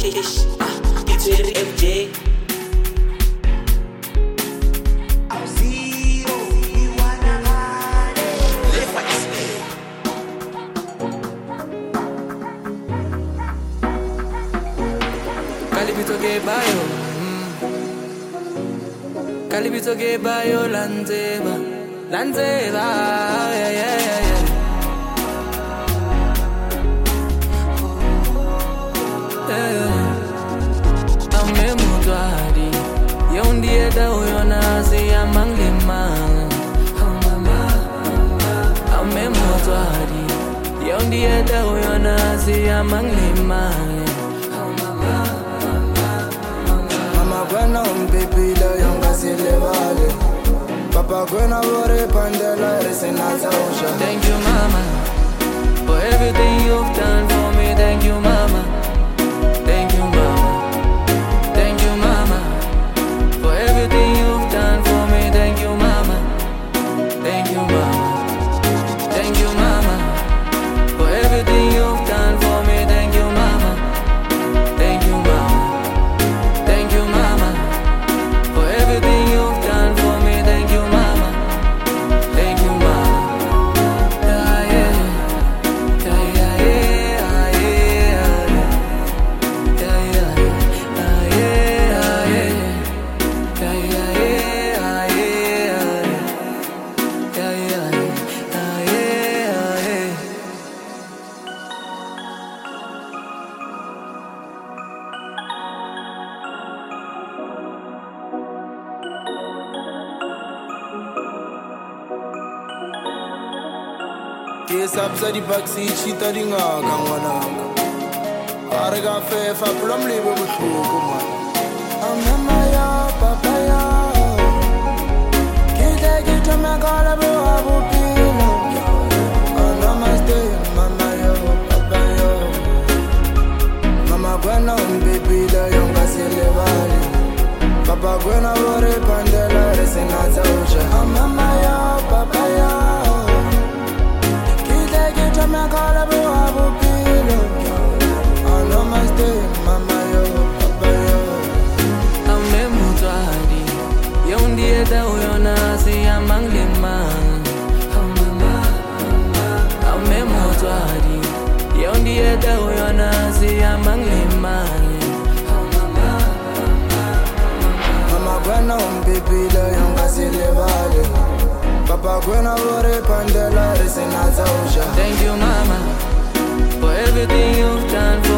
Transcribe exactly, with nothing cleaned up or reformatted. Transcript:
Ish, ah, it's with M J. Calibito que bayo, Calibito que bayo, Lanzeba, Lanzeba, yeah, yeah, yeah, yeah. yeah. Ame mudwadi, yondi eda uyonazi ya manglimang. Ame mudwadi, yondi eda uyonazi ya manglimang. Gwena umpipile yongasilevale Papa gwena vore pandela resena zausha. Thank you mama for everything you've done for me. Thank you mama. Thank you mama. Thank you mama for everything you've done for me. Thank you mama. Thank you mama. Thank you mama for everything you've done for me. Thank you mama. Thank you mama. Thank you mama for everything you've done for me. Thank you mama. Thank you mama. Yeah, yeah. Yeah, yeah, yeah, yeah, yeah, yeah, yeah, yeah, yeah, yeah, yeah, yeah, Kesapsa di backseat chita di ngaka ngwanaka. Are ka fefa pula mlebe bohloko man. Mama ya papa ya Kite kite makala bo abupilo. Namaste mama ya papa ya. Mama gwena umpipile yongasilevale Papa gwena vore pandela resena zausha. Mama ya papa ya me call me abu pilo. Namaste mama yo papa yo. Ame mutwadi, yondi eda uyonazi ya manglimang. Ame mutwadi, yondi eda uyonazi ya manglimang. Mama gwena umpipile yongasilevale Papa gwena vore pandela resena zausha. Thank you mama for everything you've done for